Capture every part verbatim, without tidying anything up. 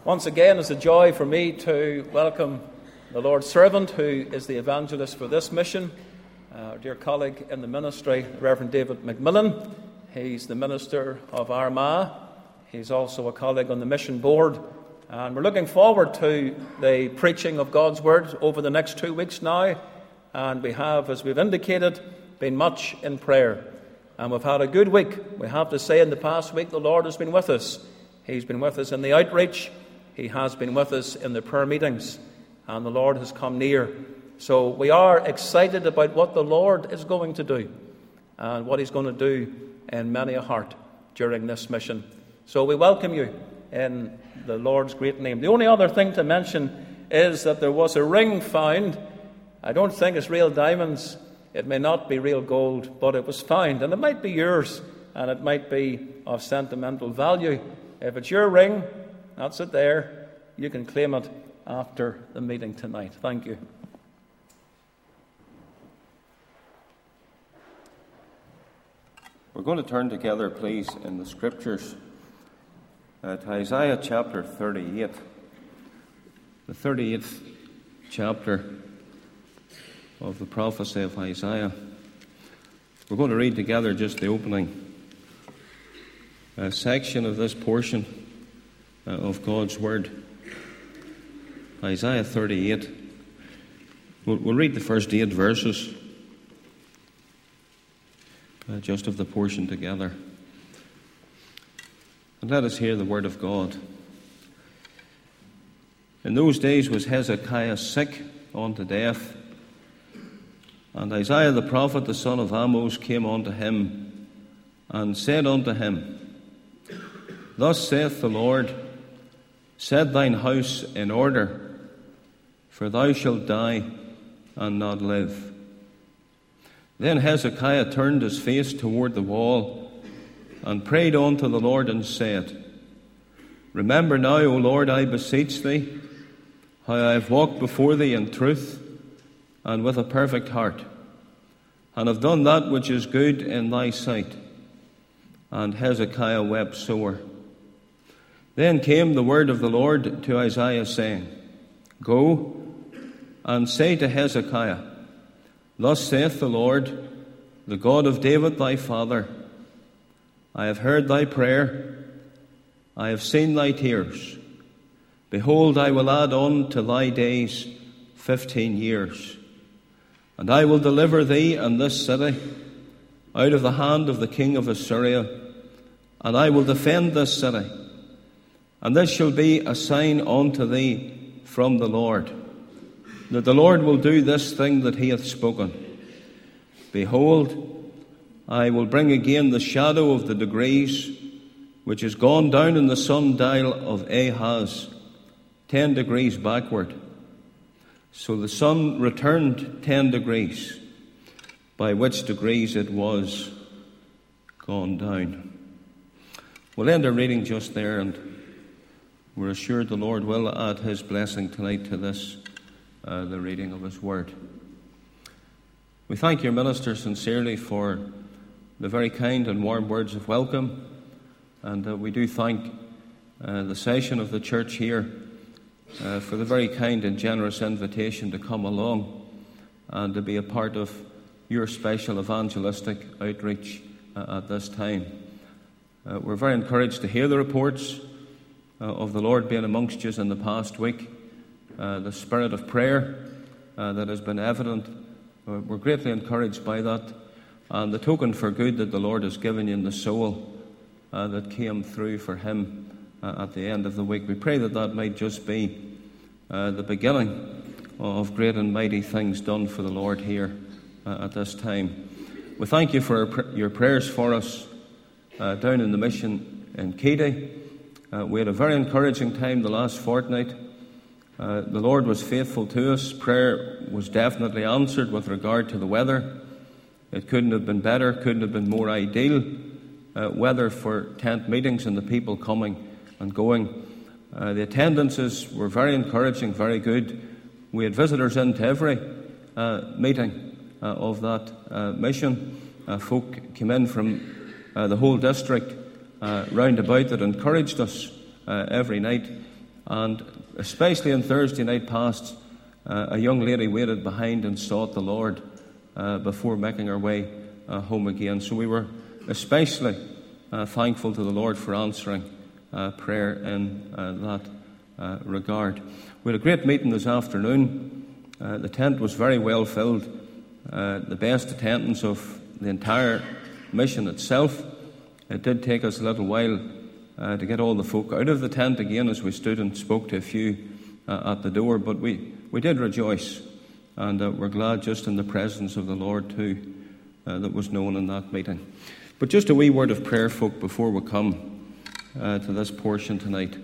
Once again, it's a joy for me to welcome the Lord's servant, who is the evangelist for this mission, our dear colleague in the ministry, Reverend David McMillan. He's the minister of Armagh. He's also a colleague on the mission board. And we're looking forward to the preaching of God's word over the next two weeks now. And we have, as we've indicated, been much in prayer. And we've had a good week. We have to say in the past week the Lord has been with us. He's been with us in the outreach. He has been with us in the prayer meetings, and the Lord has come near. So we are excited about what the Lord is going to do and what he's going to do in many a heart during this mission. So we welcome you in the Lord's great name. The only other thing to mention is that there was a ring found. I don't think it's real diamonds. It may not be real gold, but it was found, and it might be yours, and it might be of sentimental value. If it's your ring, that's it there. You can claim it after the meeting tonight. Thank you. We're going to turn together, please, in the Scriptures uh, to Isaiah chapter thirty-eight. The thirty-eighth chapter of the prophecy of Isaiah. We're going to read together just the opening uh, section of this portion Uh, of God's Word. Isaiah thirty-eight. We'll, we'll read the first eight verses uh, just of the portion together. And let us hear the Word of God. In those days was Hezekiah sick unto death, and Isaiah the prophet, the son of Amoz, came unto him, and said unto him, Thus saith the Lord, Set thine house in order, for thou shalt die and not live. Then Hezekiah turned his face toward the wall and prayed unto the Lord and said, Remember now, O Lord, I beseech thee, how I have walked before thee in truth and with a perfect heart, and have done that which is good in thy sight. And Hezekiah wept sore. Then came the word of the Lord to Isaiah, saying, Go and say to Hezekiah, Thus saith the Lord, the God of David thy father, I have heard thy prayer, I have seen thy tears. Behold, I will add on to thy days fifteen years, and I will deliver thee and this city out of the hand of the king of Assyria, and I will defend this city. And this shall be a sign unto thee from the Lord, that the Lord will do this thing that he hath spoken. Behold, I will bring again the shadow of the degrees, which is gone down in the sundial of Ahaz, ten degrees backward. So the sun returned ten degrees, by which degrees it was gone down. We'll end our reading just there, and we're assured the Lord will add his blessing tonight to this, uh, the reading of his word. We thank your minister sincerely for the very kind and warm words of welcome, and uh, we do thank uh, the session of the church here uh, for the very kind and generous invitation to come along and to be a part of your special evangelistic outreach uh, at this time. Uh, we're very encouraged to hear the reports Uh, of the Lord being amongst you in the past week, uh, the spirit of prayer uh, that has been evident. Uh, we're greatly encouraged by that, and the token for good that the Lord has given you in the soul uh, that came through for him uh, at the end of the week. We pray that that might just be uh, the beginning of great and mighty things done for the Lord here uh, at this time. We thank you for your prayers for us uh, down in the mission in Keady. Uh, we had a very encouraging time the last fortnight. Uh, the Lord was faithful to us. Prayer was definitely answered with regard to the weather. It couldn't have been better, couldn't have been more ideal uh, weather for tent meetings and the people coming and going. Uh, the attendances were very encouraging, very good. We had visitors into every uh, meeting uh, of that uh, mission. Uh, folk came in from uh, the whole district uh, round about that encouraged us uh, every night. And especially on Thursday night past, uh, a young lady waited behind and sought the Lord uh, before making her way uh, home again. So we were especially uh, thankful to the Lord for answering uh, prayer in uh, that uh, regard. We had a great meeting this afternoon. Uh, the tent was very well filled. Uh, the best attendance of the entire mission itself. It did take us a little while uh, to get all the folk out of the tent again as we stood and spoke to a few uh, at the door, but we, we did rejoice, and uh, we're glad just in the presence of the Lord too uh, that was known in that meeting. But just a wee word of prayer, folk, before we come uh, to this portion tonight.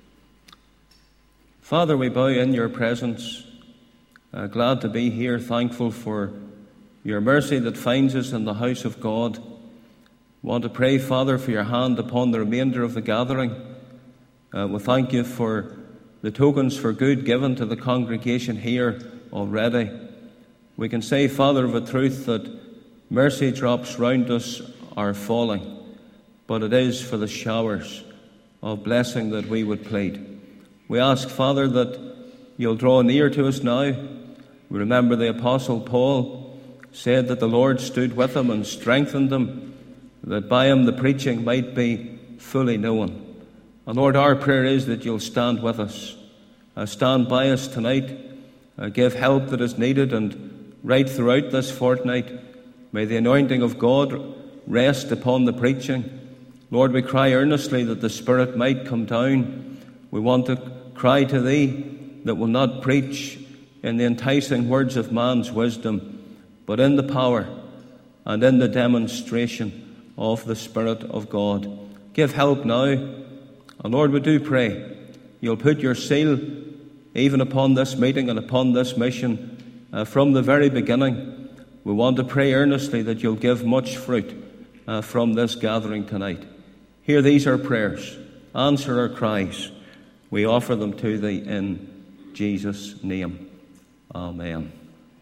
Father, we bow in your presence, uh, glad to be here, thankful for your mercy that finds us in the house of God. Want to pray, Father, for your hand upon the remainder of the gathering. Uh, we thank you for the tokens for good given to the congregation here already. We can say, Father, of a truth that mercy drops round us are falling, but it is for the showers of blessing that we would plead. We ask, Father, that you'll draw near to us now. We remember the Apostle Paul said that the Lord stood with him and strengthened him, that by him the preaching might be fully known. And Lord, our prayer is that you'll stand with us, uh, stand by us tonight, uh, give help that is needed, and right throughout this fortnight, may the anointing of God rest upon the preaching. Lord, we cry earnestly that the Spirit might come down. We want to cry to thee that will not preach in the enticing words of man's wisdom, but in the power and in the demonstration of the Spirit of God. Give help now. And Lord, we do pray you'll put your seal even upon this meeting and upon this mission uh, from the very beginning. We want to pray earnestly that you'll give much fruit uh, from this gathering tonight. Hear these our prayers. Answer our cries. We offer them to thee in Jesus' name. Amen.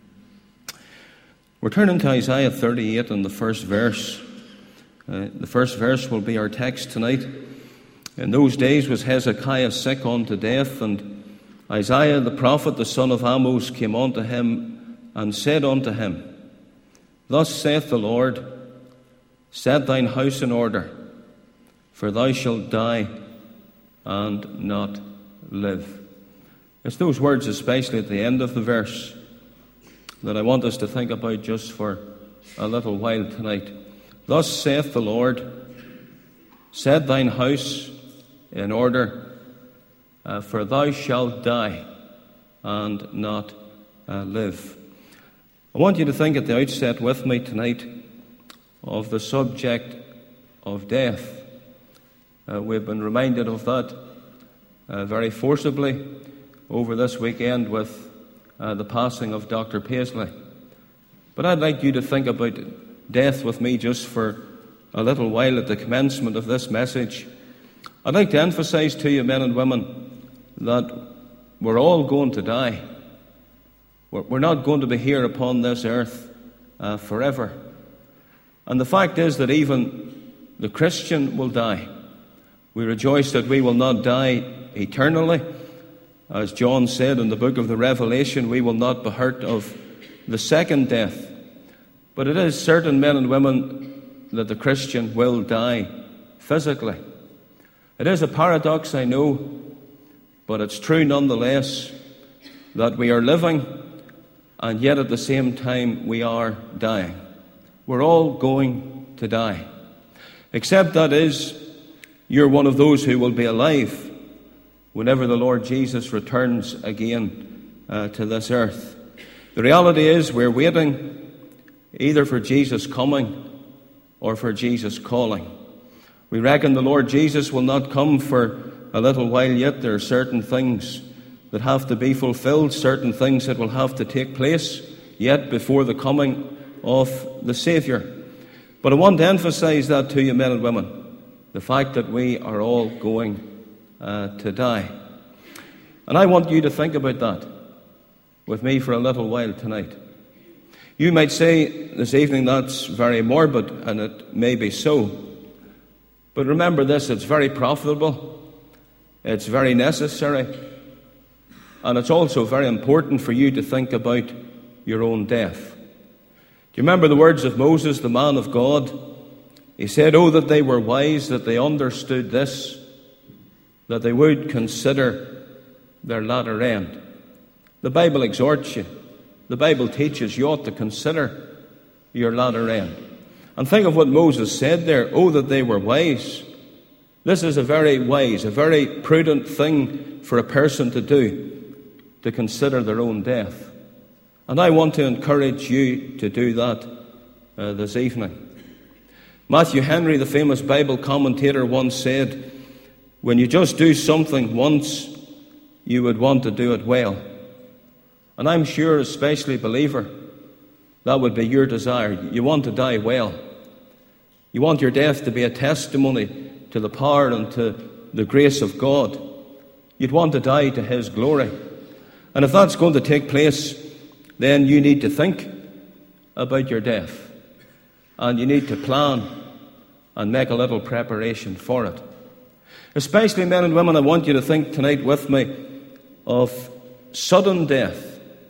We're turning to Isaiah thirty-eight and the first verse. Uh, the first verse will be our text tonight. In those days was Hezekiah sick unto death, and Isaiah the prophet, the son of Amos, came unto him and said unto him, Thus saith the Lord, Set thine house in order, for thou shalt die and not live. It's those words, especially at the end of the verse, that I want us to think about just for a little while tonight. Thus saith the Lord, Set thine house in order, uh, for thou shalt die and not uh, live. I want you to think at the outset with me tonight of the subject of death. Uh, we've been reminded of that uh, very forcibly over this weekend with uh, the passing of Doctor Paisley. But I'd like you to think about death with me just for a little while at the commencement of this message. I'd like to emphasize to you, men and women, that we're all going to die. We're not going to be here upon this earth uh, forever. And the fact is that even the Christian will die. We rejoice that we will not die eternally. As John said in the book of the Revelation, we will not be hurt of the second death. But it is certain, men and women, that the Christian will die physically. It is a paradox, I know, but it's true nonetheless that we are living and yet at the same time we are dying. We're all going to die. Except that is, you're one of those who will be alive whenever the Lord Jesus returns again uh, to this earth. The reality is we're waiting either for Jesus coming or for Jesus calling. We reckon the Lord Jesus will not come for a little while yet. There are certain things that have to be fulfilled, certain things that will have to take place yet before the coming of the Saviour. But I want to emphasize that to you, men and women, the fact that we are all going uh, to die. And I want you to think about that with me for a little while tonight. You might say this evening that's very morbid, and it may be so. But remember this, it's very profitable. It's very necessary. And it's also very important for you to think about your own death. Do you remember the words of Moses, the man of God? He said, "Oh, that they were wise, that they understood this, that they would consider their latter end." The Bible exhorts you. The Bible teaches you ought to consider your latter end. And think of what Moses said there. "Oh, that they were wise." This is a very wise, a very prudent thing for a person to do, to consider their own death. And I want to encourage you to do that uh, this evening. Matthew Henry, the famous Bible commentator, once said, "When you just do something once, you would want to do it well." And I'm sure, especially believer, that would be your desire. You want to die well. You want your death to be a testimony to the power and to the grace of God. You'd want to die to His glory. And if that's going to take place, then you need to think about your death. And you need to plan and make a little preparation for it. Especially men and women, I want you to think tonight with me of sudden death.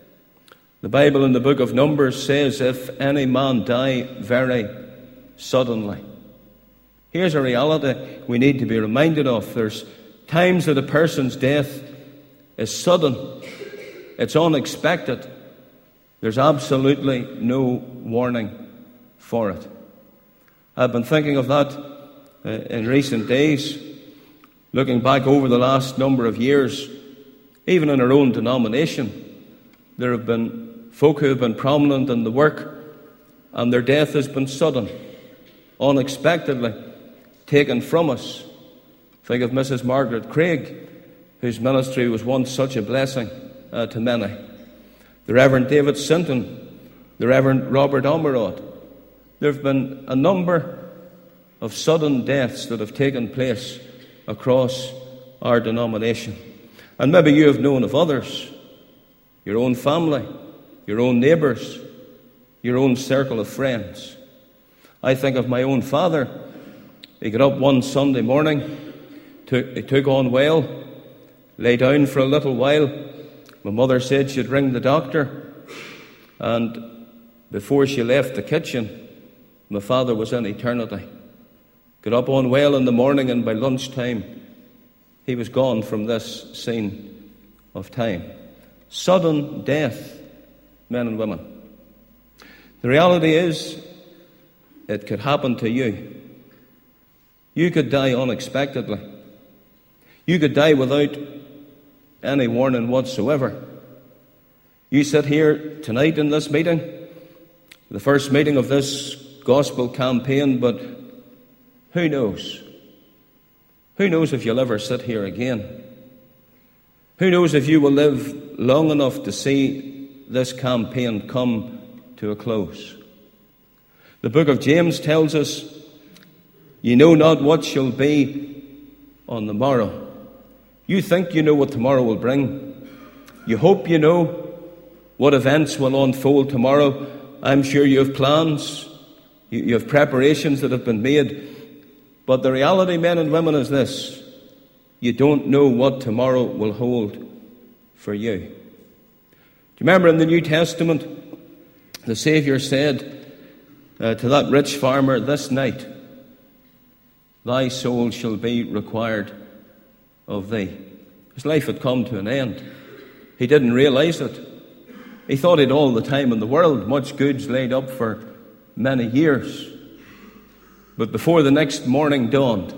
The Bible in the book of Numbers says, "If any man die very suddenly." Here's a reality we need to be reminded of. There's times that a person's death is sudden. It's unexpected. There's absolutely no warning for it. I've been thinking of that uh, in recent days, looking back over the last number of years. Even in our own denomination, there have been folk who have been prominent in the work, and their death has been sudden, unexpectedly taken from us. Think of Missus Margaret Craig, whose ministry was once such a blessing uh, to many. The Reverend David Sinton, the Reverend Robert Omerod. There have been a number of sudden deaths that have taken place across our denomination. And maybe you have known of others, your own family, your own neighbours, your own circle of friends. I think of my own father. He got up one Sunday morning, took, he took on well, lay down for a little while. My mother said she'd ring the doctor, and before she left the kitchen, my father was in eternity. Got up on well in the morning, and by lunchtime, he was gone from this scene of time. Sudden death, men and women. The reality is, it could happen to you. You could die unexpectedly. You could die without any warning whatsoever. You sit here tonight in this meeting, the first meeting of this gospel campaign, but who knows? Who knows if you'll ever sit here again? Who knows if you will live long enough to see this campaign come to a close? The book of James tells us, "You know not what shall be on the morrow." You think you know what tomorrow will bring. You hope you know what events will unfold tomorrow. I'm sure you have plans. You have preparations that have been made. But the reality, men and women, is this: you don't know what tomorrow will hold for you. Do you remember in the New Testament, the Saviour said uh, to that rich farmer, "This night thy soul shall be required of thee." His life had come to an end. He didn't realize it. He thought he'd all the time in the world, much goods laid up for many years. But before the next morning dawned,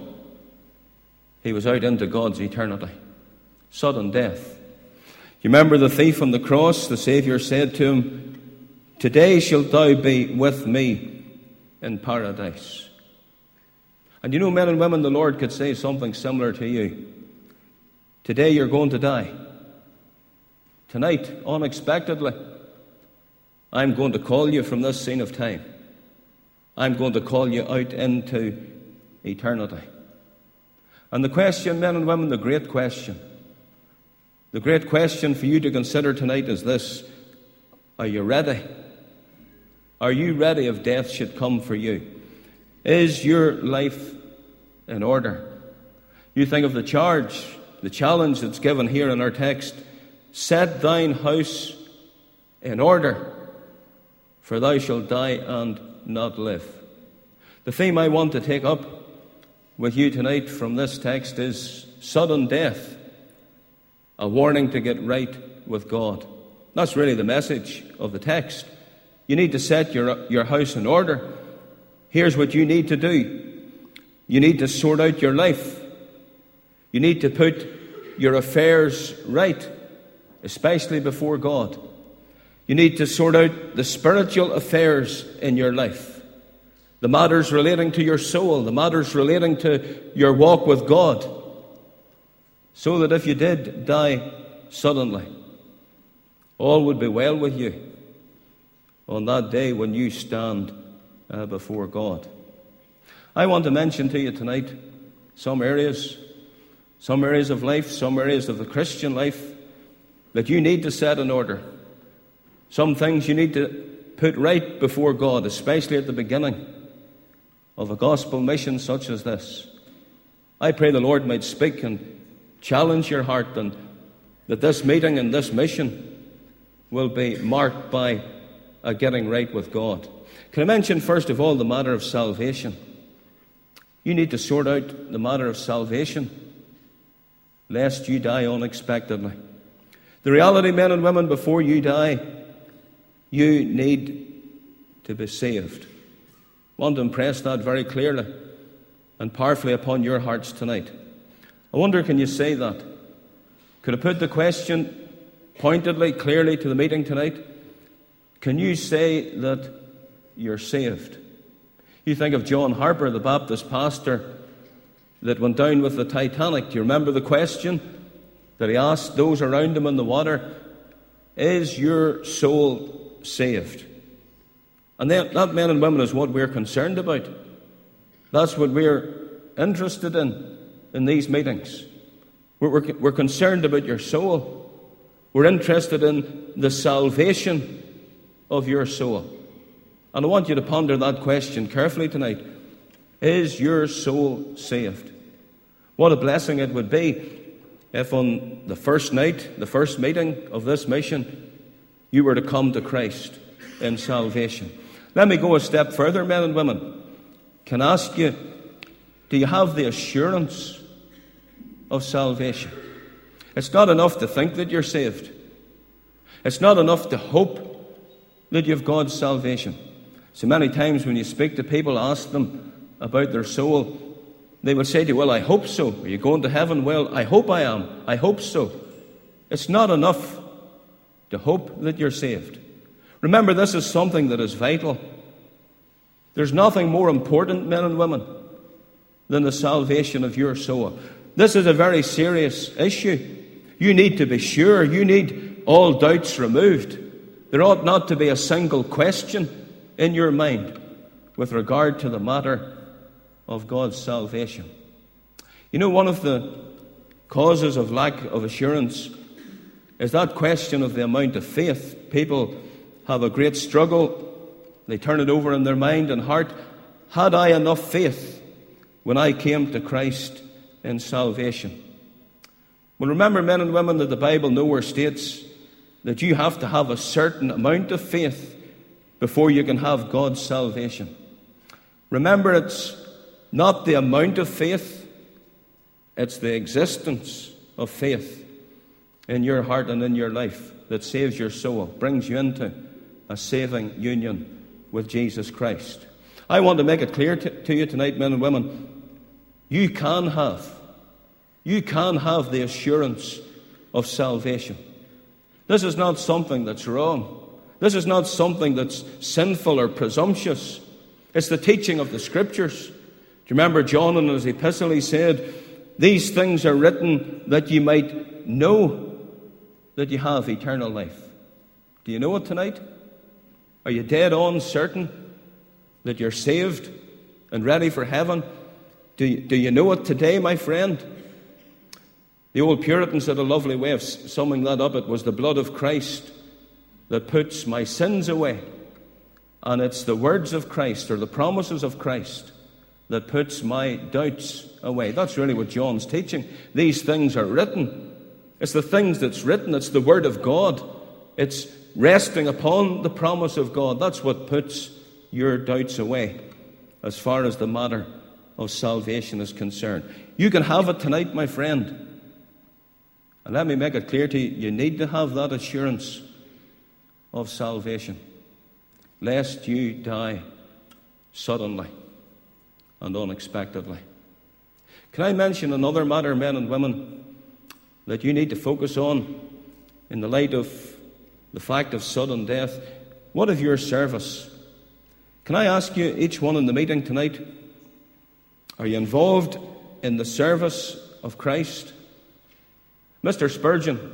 he was out into God's eternity. Sudden death. You remember the thief on the cross? The Saviour said to him, "Today shalt thou be with me in paradise." And you know, men and women, the Lord could say something similar to you. Today you're going to die. Tonight, unexpectedly, I'm going to call you from this scene of time. I'm going to call you out into eternity. And the question, men and women, the great question, the great question for you to consider tonight is this: are you ready? Are you ready if death should come for you? Is your life in order? You think of the charge the challenge that's given here in our text, set thine house in order, for thou shalt die and not live. The theme I want to take up with you tonight from this text is sudden death, a warning to get right with God. That's really the message of the text. You need to set your, your house in order. Here's what you need to do. You need to sort out your life. You need to put your affairs right, especially before God. You need to sort out the spiritual affairs in your life, the matters relating to your soul, the matters relating to your walk with God, so that if you did die suddenly, all would be well with you on that day when you stand uh, before God. I want to mention to you tonight some areas, some areas of life, some areas of the Christian life that you need to set in order. Some things you need to put right before God, especially at the beginning of a gospel mission such as this. I pray the Lord might speak and challenge your heart, and that this meeting and this mission will be marked by a getting right with God. Can I mention first of all the matter of salvation? You need to sort out the matter of salvation, lest you die unexpectedly. The reality, men and women, before you die, you need to be saved. I want to impress that very clearly and powerfully upon your hearts tonight. I wonder, can you say that? Could I put the question pointedly, clearly to the meeting tonight? Can you say that you're saved? You think of John Harper, the Baptist pastor that went down with the Titanic. Do you remember the question that he asked those around him in the water? Is your soul saved? And then, that, men and women, is what we're concerned about. That's what we're interested in in these meetings. We're, we're, we're concerned about your soul. We're interested in the salvation of your soul. And I want you to ponder that question carefully tonight. Is your soul saved? What a blessing it would be if on the first night, the first meeting of this mission, you were to come to Christ in salvation. Let me go a step further, men and women. Can I ask you, do you have the assurance of salvation? It's not enough to think that you're saved. It's not enough to hope that you've God's salvation. So many times when you speak to people, ask them about their soul, they will say to you, well, I hope so. Are you going to heaven? Well, I hope I am. I hope so. It's not enough to hope that you're saved. Remember, this is something that is vital. There's nothing more important, men and women, than the salvation of your soul. This is a very serious issue. You need to be sure. You need all doubts removed. There ought not to be a single question in your mind with regard to the matter of God's salvation. You know, one of the causes of lack of assurance is that question of the amount of faith. People have a great struggle. They turn it over in their mind and heart. Had I enough faith when I came to Christ in salvation? Well, remember, men and women, that the Bible nowhere states that you have to have a certain amount of faith before you can have God's salvation. Remember, it's not the amount of faith, it's the existence of faith in your heart and in your life that saves your soul, brings you into a saving union with Jesus Christ. I want to make it clear to, to you tonight, men and women, you can have, you can have the assurance of salvation. This is not something that's wrong. This is not something that's sinful or presumptuous. It's the teaching of the Scriptures. Do you remember John in his epistle? He said, these things are written that you might know that you have eternal life. Do you know it tonight? Are you dead on certain that you're saved and ready for heaven? Do you, do you know it today, my friend? The old Puritans had a lovely way of summing that up. It was the blood of Christ that puts my sins away. And it's the words of Christ, or the promises of Christ, that puts my doubts away. That's really what John's teaching. These things are written. It's the things that's written. It's the Word of God. It's resting upon the promise of God. That's what puts your doubts away as far as the matter of salvation is concerned. You can have it tonight, my friend. And let me make it clear to you, you need to have that assurance of salvation, lest you die suddenly and unexpectedly. Can I mention another matter, men and women, that you need to focus on in the light of the fact of sudden death? What of your service? Can I ask you, each one in the meeting tonight, are you involved in the service of Christ? Mister Spurgeon,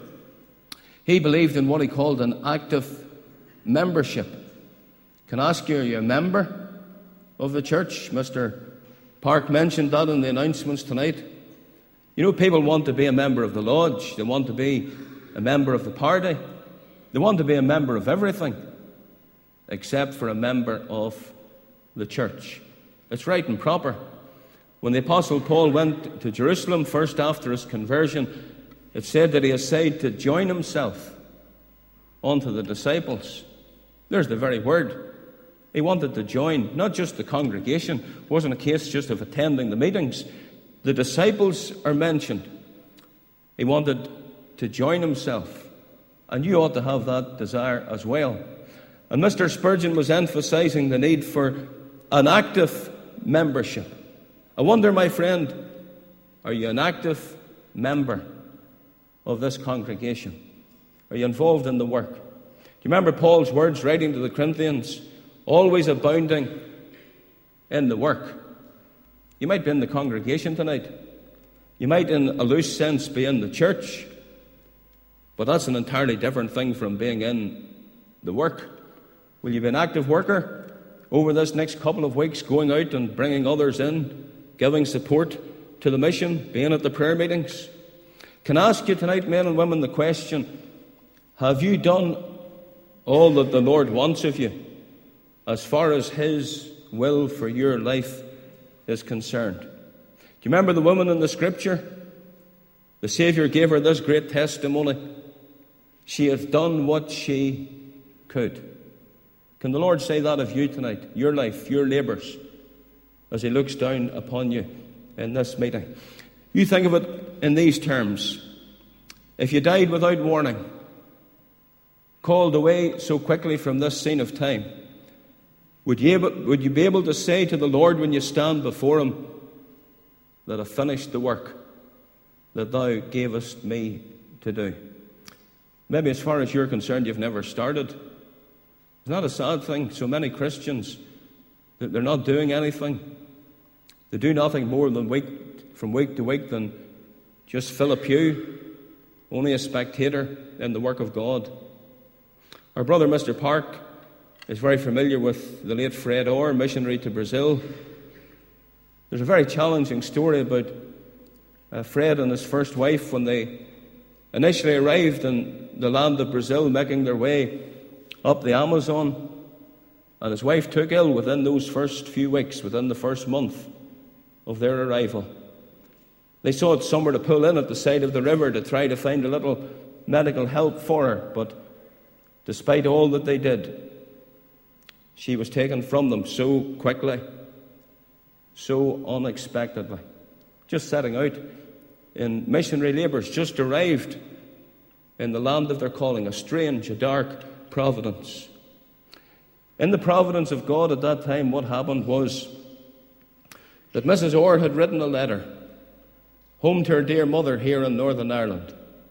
he believed in what he called an active membership. Can I ask you, are you a member of the church? Mister Park mentioned that in the announcements tonight. You know, people want to be a member of the lodge. They want to be a member of the party. They want to be a member of everything except for a member of the church. It's right and proper. When the Apostle Paul went to Jerusalem first after his conversion, it said that he essayed to join himself unto the disciples. There's the very word. He wanted to join, not just the congregation. It wasn't a case just of attending the meetings. The disciples are mentioned. He wanted to join himself. And you ought to have that desire as well. And Mister Spurgeon was emphasizing the need for an active membership. I wonder, my friend, are you an active member of this congregation? Are you involved in the work? Do you remember Paul's words writing to the Corinthians? Always abounding in the work. You might be in the congregation tonight. You might, in a loose sense, be in the church. But that's an entirely different thing from being in the work. Will you be an active worker over this next couple of weeks, going out and bringing others in, giving support to the mission, being at the prayer meetings? Can I ask you tonight, men and women, the question, have you done all that the Lord wants of you as far as His will for your life is concerned? Do you remember the woman in the Scripture? The Saviour gave her this great testimony. She hath done what she could. Can the Lord say that of you tonight? Your life, your labours, as He looks down upon you in this meeting. You think of it in these terms. If you died without warning, called away so quickly from this scene of time, would you, able, would you be able to say to the Lord when you stand before Him that I finished the work that Thou gavest me to do? Maybe as far as you're concerned, you've never started. It's not a sad thing. So many Christians, they're not doing anything. They do nothing more than week from week to week than just fill a pew, only a spectator in the work of God. Our brother Mister Park is very familiar with the late Fred Orr, missionary to Brazil. There's a very challenging story about uh, Fred and his first wife when they initially arrived in the land of Brazil, making their way up the Amazon. And his wife took ill within those first few weeks, within the first month of their arrival. They sought somewhere to pull in at the side of the river to try to find a little medical help for her, but despite all that they did, she was taken from them so quickly, so unexpectedly. Just setting out in missionary labours, just arrived in the land of their calling, a strange, a dark providence. In the providence of God at that time, what happened was that Missus Orr had written a letter home to her dear mother here in Northern Ireland.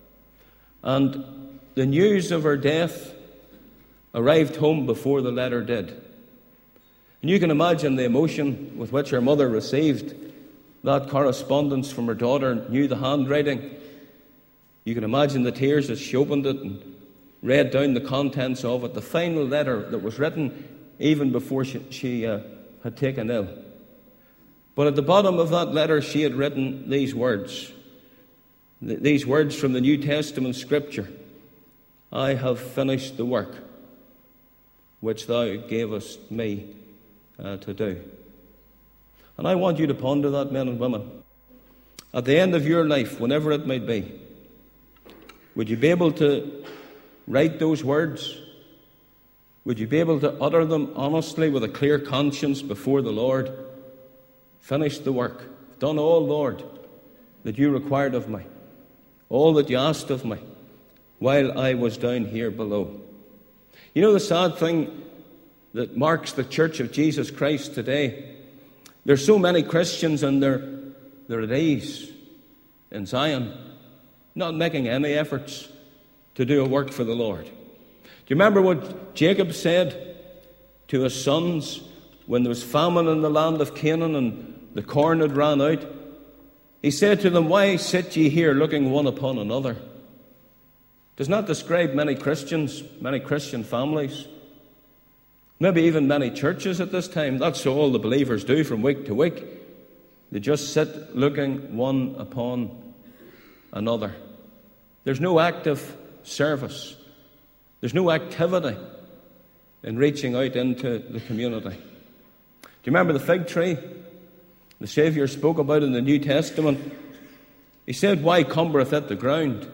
And the news of her death arrived home before the letter did. And you can imagine the emotion with which her mother received that correspondence from her daughter, knew the handwriting. You can imagine the tears as she opened it and read down the contents of it, the final letter that was written even before she, she uh, had taken ill. But at the bottom of that letter, she had written these words, th- these words from the New Testament Scripture: I have finished the work which Thou gavest me uh, to do. And I want you to ponder that, men and women. At the end of your life, whenever it might be, would you be able to write those words? Would you be able to utter them honestly with a clear conscience before the Lord? Finished the work. Done all, Lord, that you required of me. All that you asked of me while I was down here below. You know the sad thing that marks the Church of Jesus Christ today? There's so many Christians and they're, they're at ease in Zion, not making any efforts to do a work for the Lord. Do you remember what Jacob said to his sons when there was famine in the land of Canaan and the corn had ran out? He said to them, "Why sit ye here looking one upon another?" Does not describe many Christians, many Christian families, maybe even many churches at this time. That's all the believers do from week to week. They just sit looking one upon another. There's no active service. There's no activity in reaching out into the community. Do you remember the fig tree the Saviour spoke about in the New Testament? He said, "Why cumbereth it the ground?"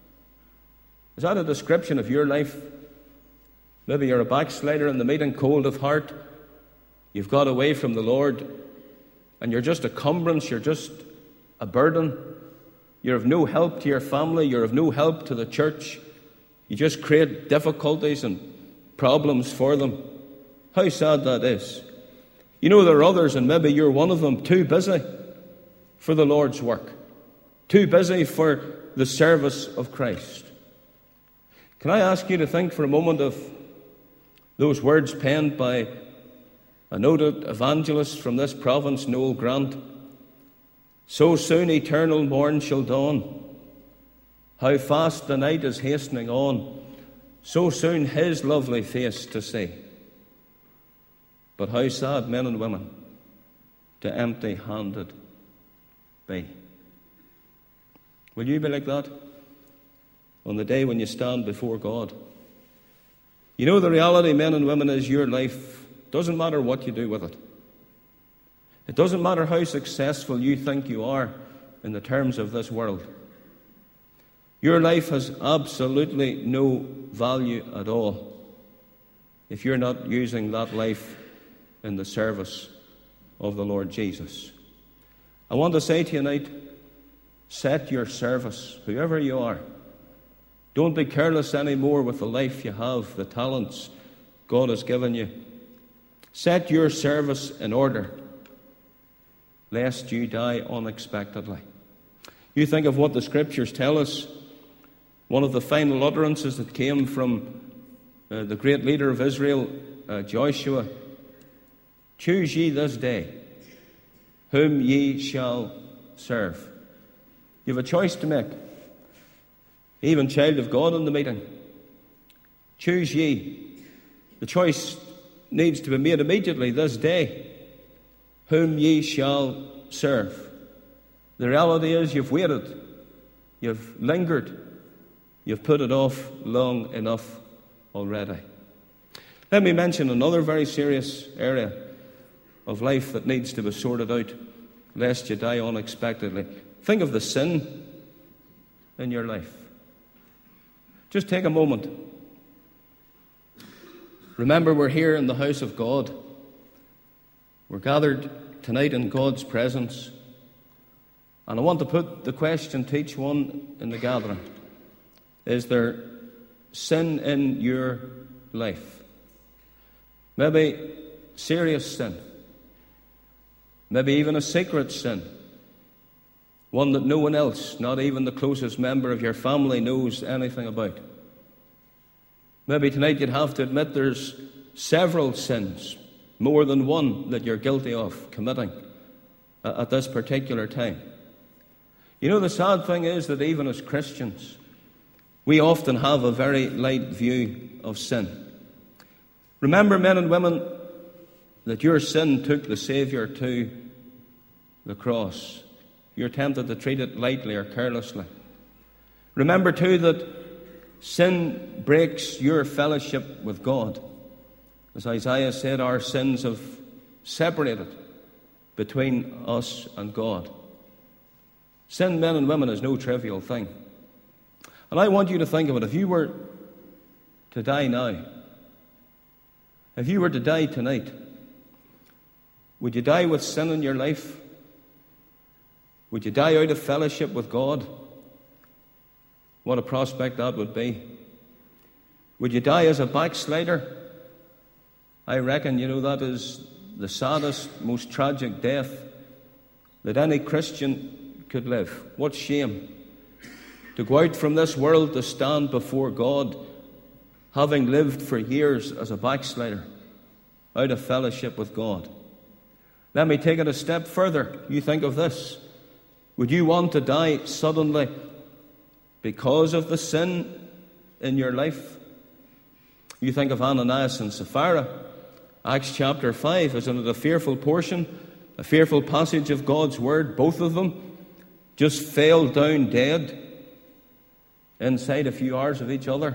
Is that a description of your life? Maybe you're a backslider in the meeting, cold of heart. You've got away from the Lord, and you're just a cumbrance, you're just a burden. You're of no help to your family, you're of no help to the church. You just create difficulties and problems for them. How sad that is. You know, there are others, and maybe you're one of them, too busy for the Lord's work, too busy for the service of Christ. Can I ask you to think for a moment of those words penned by a noted evangelist from this province, Noel Grant? "So soon eternal morn shall dawn. How fast the night is hastening on. So soon his lovely face to see. But how sad, men and women, to empty-handed be." Will you be like that on the day when you stand before God? You know, the reality, men and women, is your life doesn't matter what you do with it. It doesn't matter how successful you think you are in the terms of this world. Your life has absolutely no value at all if you're not using that life in the service of the Lord Jesus. I want to say to you tonight, set your service, whoever you are. Don't be careless anymore with the life you have, the talents God has given you. Set your service in order, lest you die unexpectedly. You think of what the Scriptures tell us. One of the final utterances that came from uh, the great leader of Israel, uh, Joshua: "Choose ye this day whom ye shall serve." You have a choice to make. Even child of God in the meeting, choose ye. The choice needs to be made immediately this day, whom ye shall serve. The reality is you've waited, you've lingered, you've put it off long enough already. Let me mention another very serious area of life that needs to be sorted out, lest you die unexpectedly. Think of the sin in your life. Just take a moment. Remember, we're here in the house of God. We're gathered tonight in God's presence. And I want to put the question to each one in the gathering. Is there sin in your life? Maybe serious sin. Maybe even a secret sin. One that no one else, not even the closest member of your family, knows anything about. Maybe tonight you'd have to admit there's several sins, more than one, that you're guilty of committing at this particular time. You know, the sad thing is that even as Christians, we often have a very light view of sin. Remember, men and women, that your sin took the Saviour to the cross. You're tempted to treat it lightly or carelessly. Remember, too, that sin breaks your fellowship with God. As Isaiah said, our sins have separated between us and God. Sin, men and women, is no trivial thing. And I want you to think of it. If you were to die now, if you were to die tonight, would you die with sin in your life? Would you die out of fellowship with God? What a prospect that would be. Would you die as a backslider? I reckon, you know, that is the saddest, most tragic death that any Christian could live. What shame to go out from this world to stand before God, having lived for years as a backslider, out of fellowship with God. Let me take it a step further. You think of this. Would you want to die suddenly because of the sin in your life? You think of Ananias and Sapphira. Acts chapter five, isn't it a fearful portion? A fearful passage of God's word. Both of them just fell down dead inside a few hours of each other.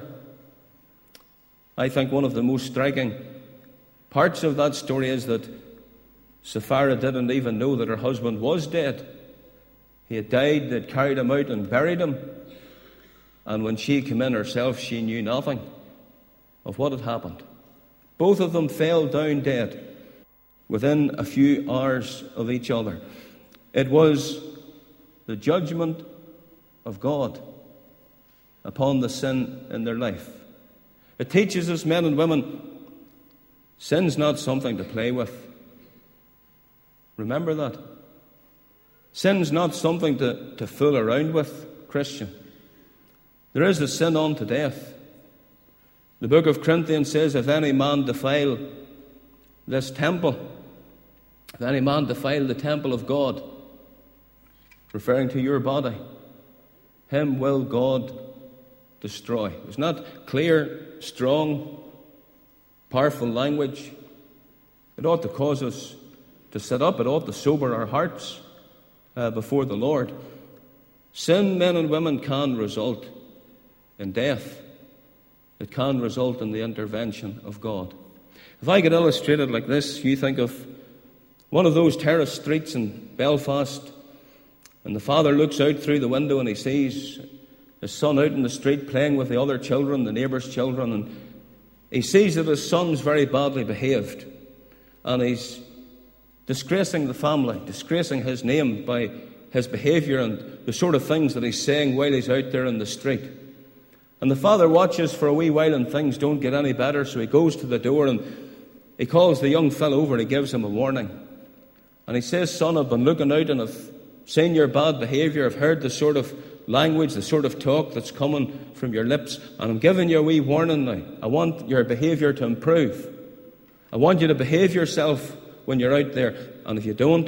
I think one of the most striking parts of that story is that Sapphira didn't even know that her husband was dead. He had died, they'd carried him out and buried him. And when she came in herself, she knew nothing of what had happened. Both of them fell down dead within a few hours of each other. It was the judgment of God upon the sin in their life. It teaches us, men and women, sin's not something to play with. Remember that. Sin's not something to, to fool around with, Christian. There is a sin unto death. The book of Corinthians says, if any man defile this temple, if any man defile the temple of God, referring to your body, him will God destroy. It's not clear, strong, powerful language. It ought to cause us to sit up. It ought to sober our hearts uh, before the Lord. Sin, men and women, can result in death. It can result in the intervention of God. If I could illustrate it like this, you think of one of those terraced streets in Belfast, and the father looks out through the window and he sees his son out in the street playing with the other children, the neighbours' children, and he sees that his son's very badly behaved, and he's disgracing the family, disgracing his name by his behaviour and the sort of things that he's saying while he's out there in the street. And the father watches for a wee while and things don't get any better, so he goes to the door and he calls the young fellow over and he gives him a warning. And he says, son, I've been looking out and I've seen your bad behaviour. I've heard the sort of language, the sort of talk that's coming from your lips, and I'm giving you a wee warning now. I want your behaviour to improve. I want you to behave yourself when you're out there, and if you don't,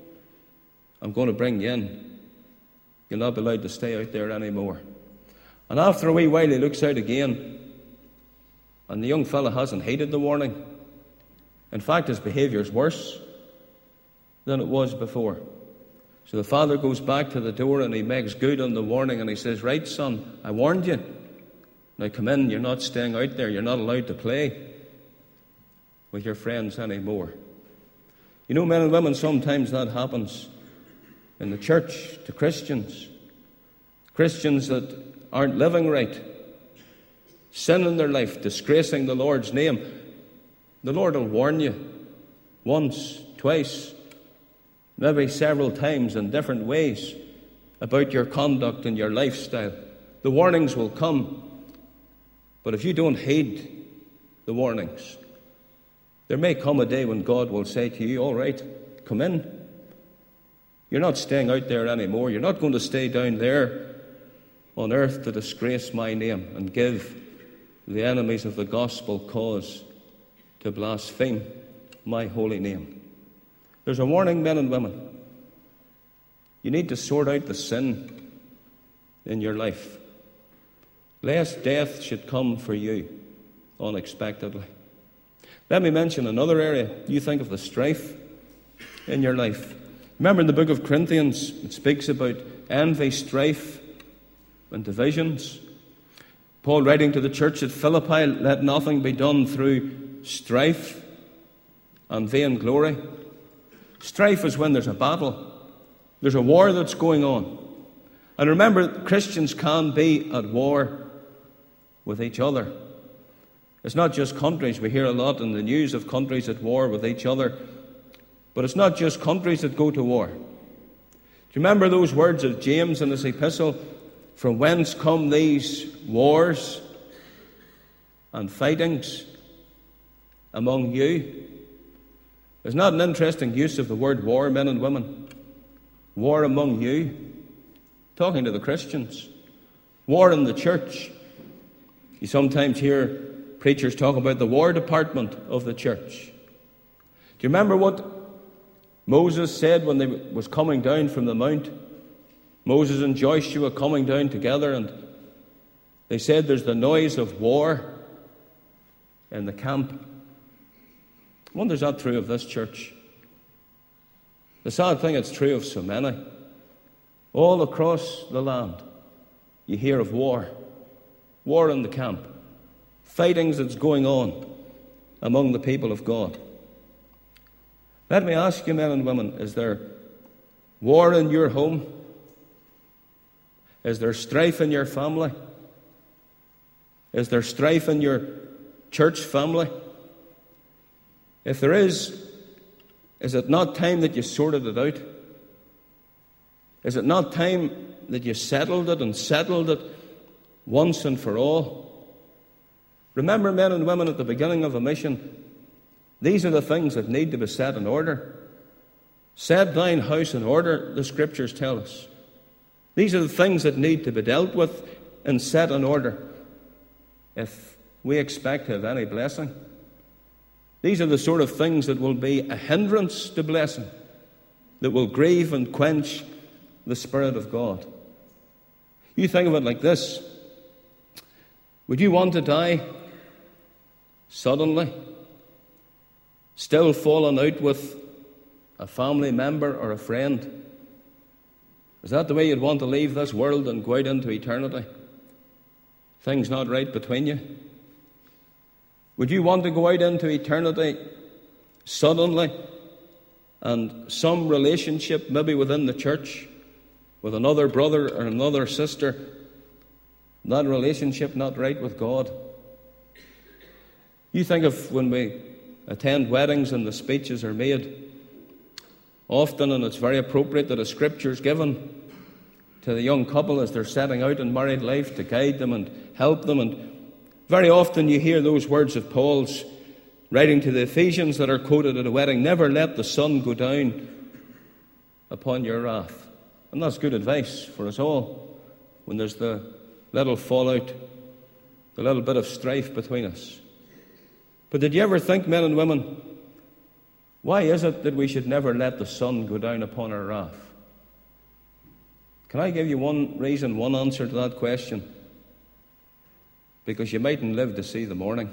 I'm going to bring you in. You'll not be allowed to stay out there anymore. And after a wee while he looks out again, and the young fella hasn't heeded the warning. In fact, his behaviour is worse than it was before. So the father goes back to the door and he makes good on the warning, and he says, right, son, I warned you. Now come in, you're not staying out there. You're not allowed to play with your friends anymore. You know, men and women, sometimes that happens in the church to Christians. Christians that aren't living right, sin in their life, disgracing the Lord's name. The Lord will warn you once, twice, maybe several times in different ways about your conduct and your lifestyle. The warnings will come, but if you don't heed the warnings, there may come a day when God will say to you, all right, come in. You're not staying out there anymore. You're not going to stay down there on earth to disgrace my name and give the enemies of the gospel cause to blaspheme my holy name. There's a warning, men and women. You need to sort out the sin in your life, lest death should come for you unexpectedly. Let me mention another area. You think of the strife in your life. Remember in the book of Corinthians, it speaks about envy, strife, and divisions. Paul, writing to the church at Philippi, let nothing be done through strife and vainglory. Strife is when there's a battle. There's a war that's going on. And remember, Christians can be at war with each other. It's not just countries. We hear a lot in the news of countries at war with each other. But it's not just countries that go to war. Do you remember those words of James in his epistle? From whence come these wars and fightings among you? Isn't that an interesting use of the word war, men and women? War among you. Talking to the Christians. War in the church. You sometimes hear preachers talk about the war department of the church. Do you remember what Moses said when they was coming down from the mount? Moses and Joshua coming down together, and they said there's the noise of war in the camp. I wonder, is that true of this church? The sad thing, it's true of so many. All across the land, you hear of war. War in the camp. Fightings that's going on among the people of God. Let me ask you, men and women, is there war in your home? Is there strife in your family? Is there strife in your church family? If there is, is it not time that you sorted it out? Is it not time that you settled it and settled it once and for all? Remember, men and women, at the beginning of a mission, these are the things that need to be set in order. Set thine house in order, the Scriptures tell us. These are the things that need to be dealt with and set in order if we expect to have any blessing. These are the sort of things that will be a hindrance to blessing, that will grieve and quench the Spirit of God. You think of it like this. Would you want to die suddenly, still falling out with a family member or a friend? Is that the way you'd want to leave this world and go out into eternity? Things not right between you? Would you want to go out into eternity suddenly and some relationship, maybe within the church, with another brother or another sister, that relationship not right with God? You think of when we attend weddings and the speeches are made, often, and it's very appropriate that a scripture is given to the young couple as they're setting out in married life to guide them and help them. And very often you hear those words of Paul's writing to the Ephesians that are quoted at a wedding: never let the sun go down upon your wrath. And that's good advice for us all when there's the little fallout, the little bit of strife between us. But did you ever think, men and women, why is it that we should never let the sun go down upon our wrath? Can I give you one reason, one answer to that question? Because you mightn't live to see the morning.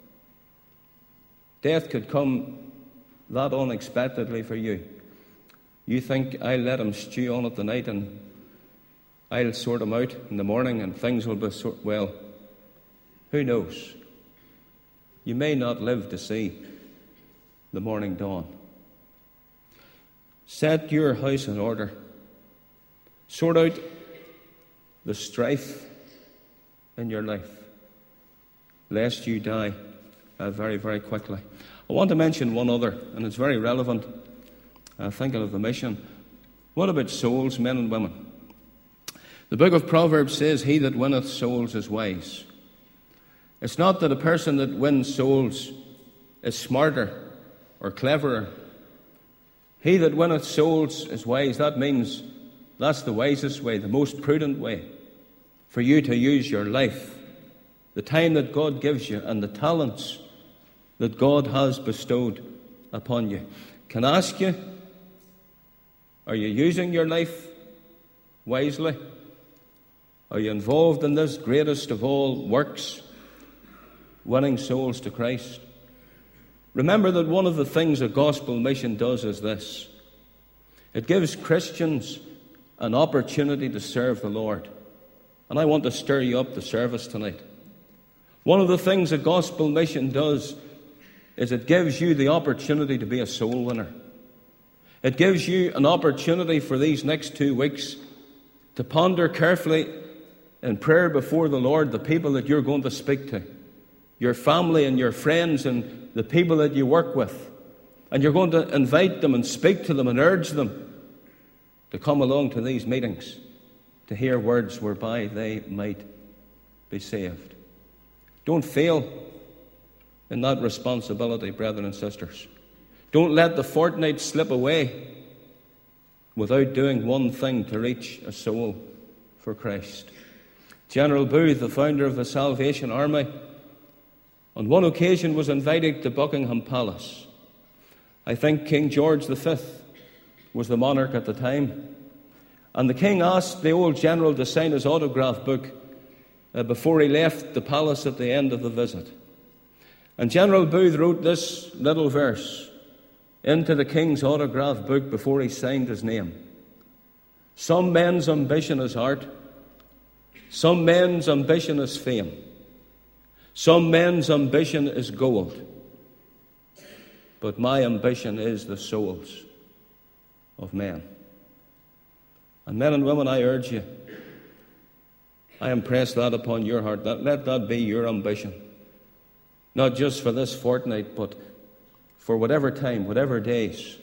Death could come that unexpectedly for you. You think, I'll let him stew on it tonight and I'll sort him out in the morning and things will be sort... Well, who knows? You may not live to see the morning dawn. Set your house in order. Sort out the strife in your life, lest you die uh, very, very quickly. I want to mention one other, and it's very relevant, uh, thinking of the mission. What about souls, men and women? The book of Proverbs says, he that winneth souls is wise. It's not that a person that wins souls is smarter or cleverer. He that winneth souls is wise. That means that's the wisest way, the most prudent way for you to use your life, the time that God gives you and the talents that God has bestowed upon you. Can I ask you, are you using your life wisely? Are you involved in this greatest of all works, winning souls to Christ? Remember that one of the things a gospel mission does is this. It gives Christians an opportunity to serve the Lord. And I want to stir you up to service tonight. One of the things a gospel mission does is it gives you the opportunity to be a soul winner. It gives you an opportunity for these next two weeks to ponder carefully in prayer before the Lord the people that you're going to speak to, your family and your friends and the people that you work with. And you're going to invite them and speak to them and urge them to come along to these meetings to hear words whereby they might be saved. Don't fail in that responsibility, brethren and sisters. Don't let the fortnight slip away without doing one thing to reach a soul for Christ. General Booth, the founder of the Salvation Army, on one occasion was invited to Buckingham Palace. I think King George the Fifth was the monarch at the time. And the king asked the old general to sign his autograph book uh, before he left the palace at the end of the visit. And General Booth wrote this little verse into the king's autograph book before he signed his name. Some men's ambition is art. Some men's ambition is fame. Some men's ambition is gold. But my ambition is the souls of men. And men and women, I urge you, I impress that upon your heart. That, let that be your ambition. Not just for this fortnight, but for whatever time, whatever days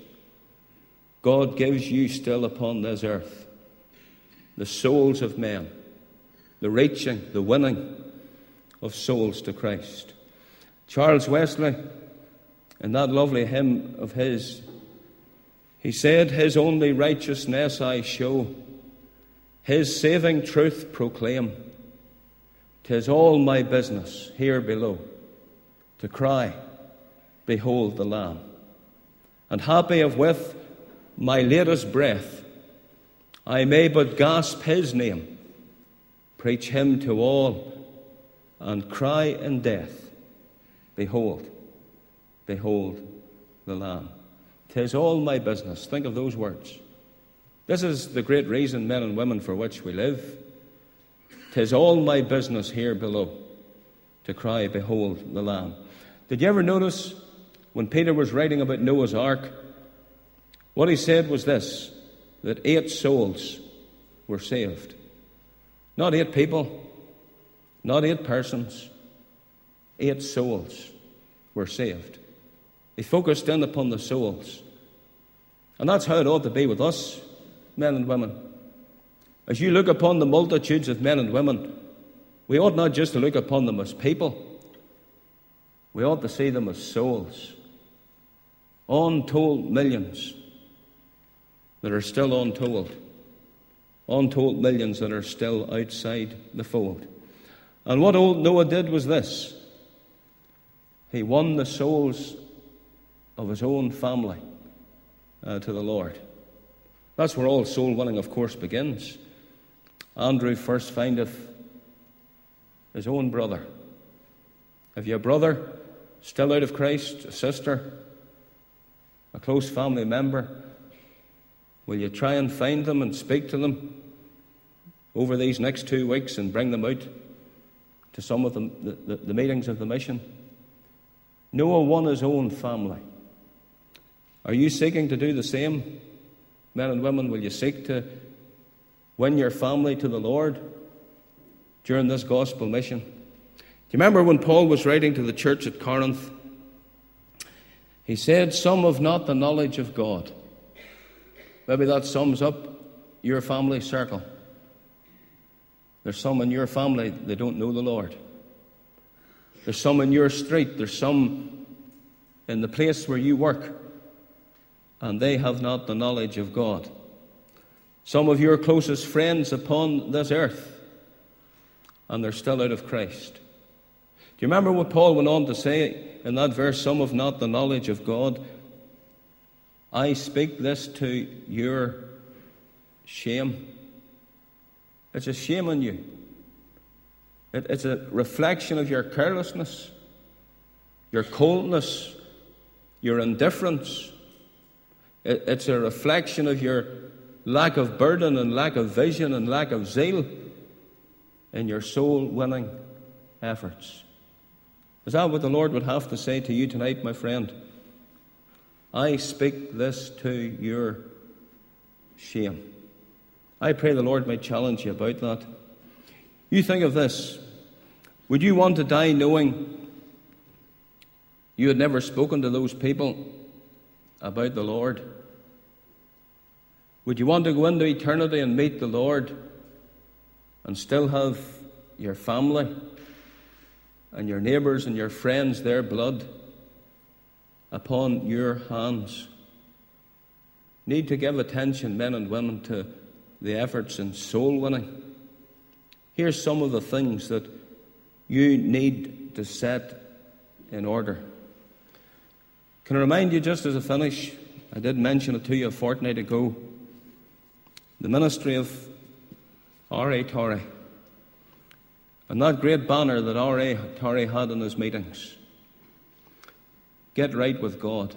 God gives you still upon this earth. The souls of men. The reaching, the winning of souls to Christ. Charles Wesley, in that lovely hymn of his, he said, His only righteousness I show, His saving truth proclaim. 'Tis all my business here below to cry, Behold the Lamb. And happy if with my latest breath I may but gasp His name, preach Him to all, and cry in death, Behold, behold the Lamb. 'Tis all my business. Think of those words. This is the great reason, men and women, for which we live. 'Tis all my business here below to cry, Behold the Lamb. Did you ever notice when Peter was writing about Noah's Ark, what he said was this, that eight souls were saved? Not eight people, not eight persons, eight souls were saved. He focused in upon the souls. And that's how it ought to be with us, men and women. As you look upon the multitudes of men and women, we ought not just to look upon them as people. We ought to see them as souls. Untold millions that are still untold. Untold millions that are still outside the fold. And what old Noah did was this. He won the souls of his own family uh, to the Lord. That's where all soul winning, of course, begins. Andrew first findeth his own brother. Have you a brother still out of Christ, a sister, a close family member? Will you try and find them and speak to them over these next two weeks and bring them out to some of the, the, the meetings of the mission? Noah won his own family. Are you seeking to do the same? Men and women, will you seek to win your family to the Lord during this gospel mission? Do you remember when Paul was writing to the church at Corinth? He said, Some have not the knowledge of God. Maybe that sums up your family circle. There's some in your family that don't know the Lord. There's some in your street. There's some in the place where you work, and they have not the knowledge of God. Some of your closest friends upon this earth, and they're still out of Christ. Do you remember what Paul went on to say in that verse, some have not the knowledge of God? I speak this to your shame. It's a shame on you. It, it's a reflection of your carelessness, your coldness, your indifference. It, it's a reflection of your lack of burden and lack of vision and lack of zeal in your soul-winning efforts. Is that what the Lord would have to say to you tonight, my friend? I speak this to your shame. I pray the Lord may challenge you about that. You think of this. Would you want to die knowing you had never spoken to those people about the Lord? Would you want to go into eternity and meet the Lord and still have your family and your neighbours and your friends, their blood upon your hands? Need to give attention, men and women, to the efforts in soul winning. Here's some of the things that you need to set in order. Can I remind you, just as a finish, I did mention it to you a fortnight ago, the ministry of R A Torrey, and that great banner that R A Torrey had in his meetings. Get right with God.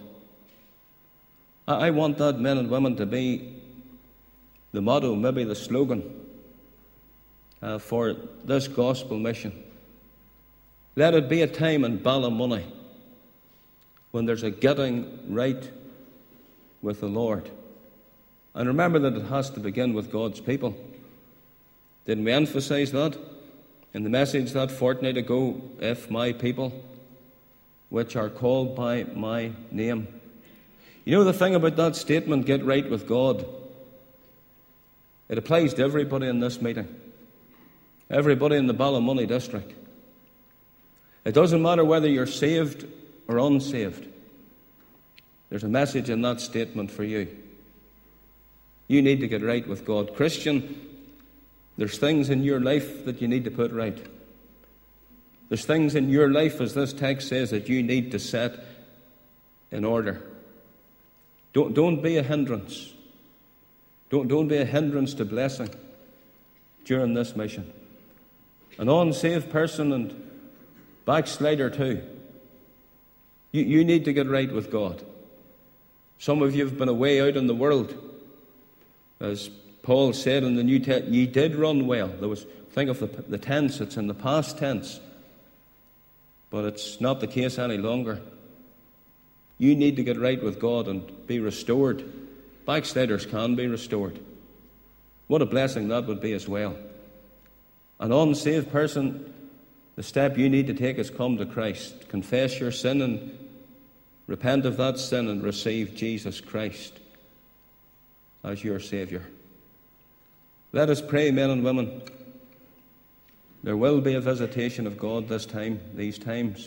I want that, men and women, to be the motto, maybe the slogan uh, for this gospel mission. Let it be a time in Ballymoney when there's a getting right with the Lord. And remember that it has to begin with God's people. Didn't we emphasize that in the message that fortnight ago? If my people, which are called by my name. You know the thing about that statement, get right with God? It applies to everybody in this meeting. Everybody in the Ballymoney district. It doesn't matter whether you're saved or unsaved. There's a message in that statement for you. You need to get right with God. Christian, there's things in your life that you need to put right. There's things in your life, as this text says, that you need to set in order. Don't, don't be a hindrance. Don't, don't be a hindrance to blessing during this mission. An unsaved person and backslider too. You, you need to get right with God. Some of you have been away out in the world. As Paul said in the New Testament, ye did run well. There was, think of the, the tense, it's in the past tense. But it's not the case any longer. You need to get right with God and be restored. Backsliders can be restored. What a blessing that would be as well. An unsaved person, the step you need to take is come to Christ. Confess your sin and repent of that sin and receive Jesus Christ as your Saviour. Let us pray, men and women. There will be a visitation of God this time, these times.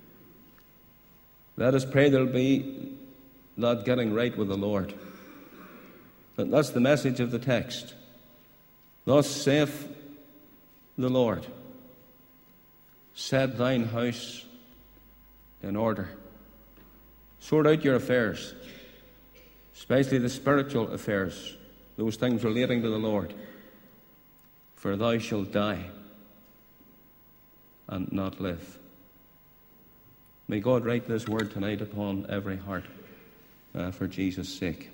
Let us pray there'll be that getting right with the Lord. But that's the message of the text. Thus saith the Lord, set thine house in order. Sort out your affairs, especially the spiritual affairs, those things relating to the Lord. For thou shalt die and not live. May God write this word tonight upon every heart uh, for Jesus' sake.